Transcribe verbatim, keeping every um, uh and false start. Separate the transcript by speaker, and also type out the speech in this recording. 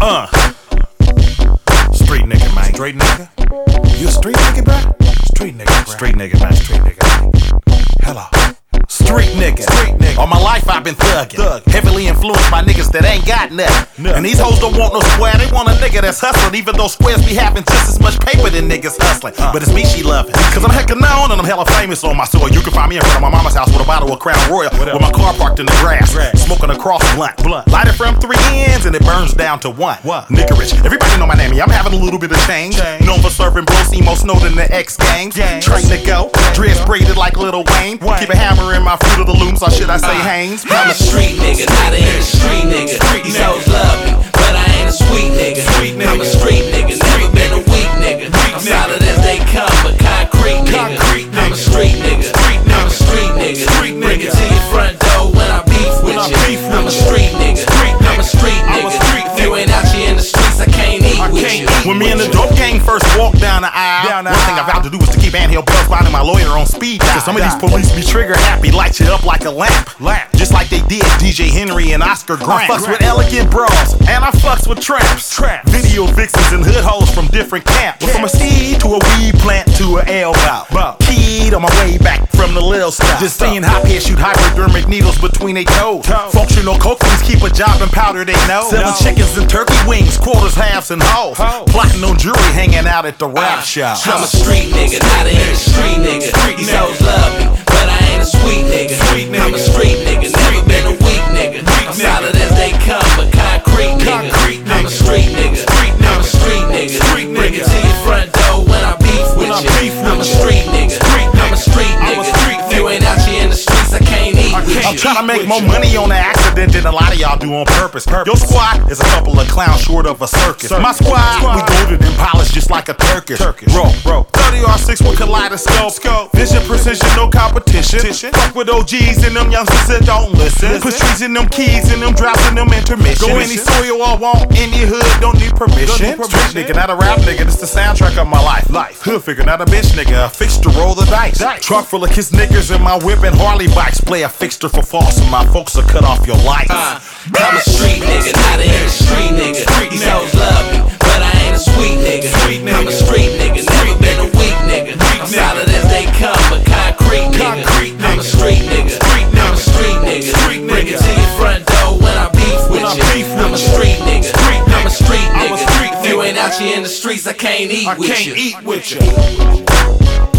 Speaker 1: Uh. Street nigga, man. Straight nigga? You a street nigga, bro? Street nigga, bro. Street nigga, man. Street nigga. Hello. Street nigga. Street nigga. All my life I've been thuggin'. Thug. Heavily influenced by niggas that ain't got nothing. No. And these hoes don't want no square, they want a nigga that's hustlin'. Even though squares be having just as much paper than niggas hustlin'. Uh. But it's me she lovin'. Cause I'm hecka known and I'm hella famous on my soil. You can find me in front of my mama's house with a bottle of Crown Royal. With my car parked in the grass. grass. Smoking a cross blunt. blunt. Light it from three ends and it burns down to one. What? Nicorish. Everybody know my name. I'm having a little bit of change. change. Known for serving blows, emo snowed in the X Games. Games. Train to go. Dreads braided like Lil Wayne. Wayne. Keep a hammer in my Fruit of the Looms, or should I say uh, Haynes?
Speaker 2: I'm a street nigga, not an industry nigga. These hoes love me, but I ain't a sweet nigga. Sweet nigga. I'm a street nigga, never been a weak nigga. I'm solid as they come, but concrete nigga. I'm a street nigga, I'm a street nigga. Bring it to your front door when I beef with you. I'm a street nigga, I'm a street nigga. If you ain't out here in the streets, I can't eat with you.
Speaker 1: When me and the dope gang first walked down the aisle, one thing I vowed to do was to keep Anthill Buzz finding my lawyer on speed dial. Cause some of these police be trigger happy, light you up like a lamp. lamp. Just like they did D J Henry and Oscar Grant. I fucks with elegant bras, and I fucks with tramps. Traps. Video vixens and hood hoes from different camps. From a seed to a weed plant to an elbow. Keyed on my way back from the lil stuff. Just seeing hop heads shoot hypodermic needles between they toes. Functional coke fiends keep a job and powder they know. Selling chickens and turkey wings, quarters, halves, and hoes. Plotting on jewelry, hanging out at the rap shop.
Speaker 2: I'm a street nigga, not an industry nigga. These hoes love me, but I ain't a sweet nigga. I'm a street nigga, never been a weak nigga. I'm solid as they come, but concrete nigga. I'm a street nigga, I'm a street nigga. Bring it to your front door when I beef with you. I'm a street nigga, I'm a street nigga. If you ain't out here in the streets, I can't eat with you.
Speaker 1: I'm trying to make more money on the accident than a lot of y'all do on purpose. Your squad is a couple of clowns short of a circus. My squad, we golden and polished just like a Turkish. Bro, bro, thirty R six with kaleidoscope. Vision, precision, no competition. Fuck with O Gs and them youngsters that don't listen. Push trees in them keys and them drops in them intermission. Go any soil I want, any hood, don't need permission. Street nigga, not a rap nigga, this the soundtrack of my life. Life. Hood figure, not a bitch nigga, a fixture, roll the dice. Trunk full of kiss niggas and my whip and Harley bikes. Play a fixture for false and my folks will cut off your lights.
Speaker 2: Uh, I'm a street nigga, not an industry nigga. These hoes love me, but I ain't a sweet nigga. I'm a street nigga, never been a weak nigga. I'm solid as they come, but concrete nigga. I'm a street nigga, I'm a street nigga. Bring it to your front door when I beef with you. I'm a street nigga, I'm a street nigga. If you ain't out here in the streets, I can't eat with you.